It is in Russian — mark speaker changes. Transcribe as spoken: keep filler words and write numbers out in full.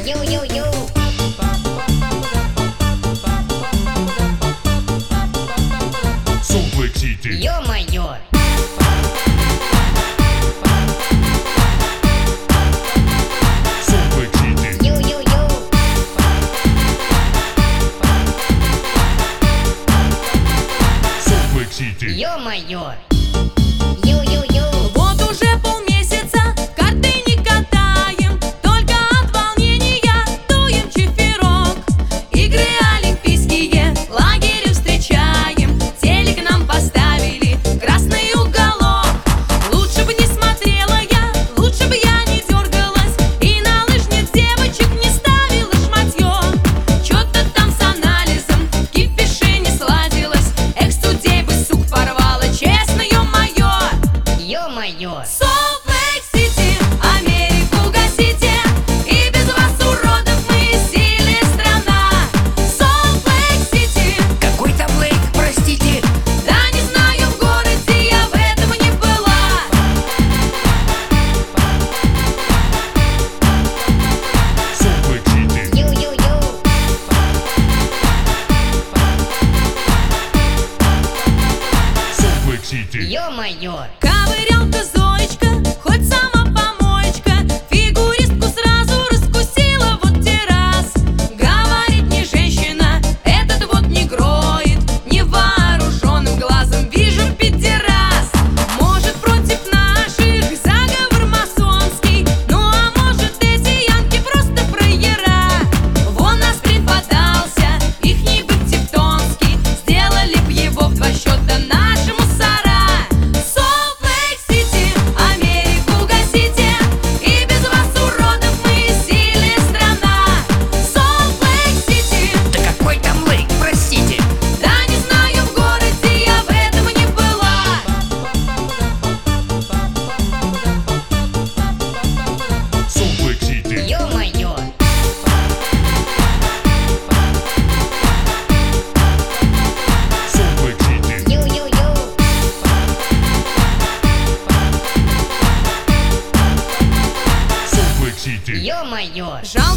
Speaker 1: Ю-ю-ю.
Speaker 2: Солт-Лейк-Сити.
Speaker 1: Ё-моё.
Speaker 2: Солт-Лейк-Сити.
Speaker 1: Ю-ю-ю.
Speaker 2: Солт-Лейк-Сити.
Speaker 1: Ё-моё. Ю-ю-ю.
Speaker 3: Вот уже полмесяца карты не катаем, только от волнения дуем чиферок. Игры олимпийские лагерем встречаем, телек нам поставили красный уголок. Лучше бы не смотрела я, лучше бы я не дергалась и на лыжных девочек не ставила шматье. Чё-то там с анализом в кипише не сладилось, эх, студей бы сук порвала, честно, ё-моё.
Speaker 1: Ё-моё.
Speaker 3: Солт-Лейк-Сити, Америку гасите, и без вас, уродов, мы сильная страна. Солт-Лейк-Сити,
Speaker 4: Какой там Лейк, простите?
Speaker 3: да не знаю, в городе я в этом не была.
Speaker 2: Солт-Лейк-Сити.
Speaker 1: Ю-ю-ю.
Speaker 2: Солт-Лейк-Сити.
Speaker 1: Ё-моё.
Speaker 3: Ковырялка Зоечка, хоть сама помоечка, фигуристку сразу раскусила вот те раз. Говорит не женщина, этот вот негроид, невооруженным глазом вижу пидерас. Может, против наших заговор масонский, ну а может, эти янки просто фраера. Вон на стрим подался, ихний бык тевтонский, сделали б его в два счета наши мусора. Солт-Лейк-Сити, Америку гасите, и без вас, уродов, мы сильная страна. Солт-Лейк-Сити,
Speaker 4: Да какой там Лейк, простите?
Speaker 3: да не знаю, в городе я в этом не была.
Speaker 2: Солт-Лейк-Сити.
Speaker 1: Ё-моё.
Speaker 2: Солт-Лейк-Сити.
Speaker 1: Ю-ю-ю.
Speaker 2: Солт-Лейк-Сити.
Speaker 1: Ё-моё.
Speaker 3: Жалко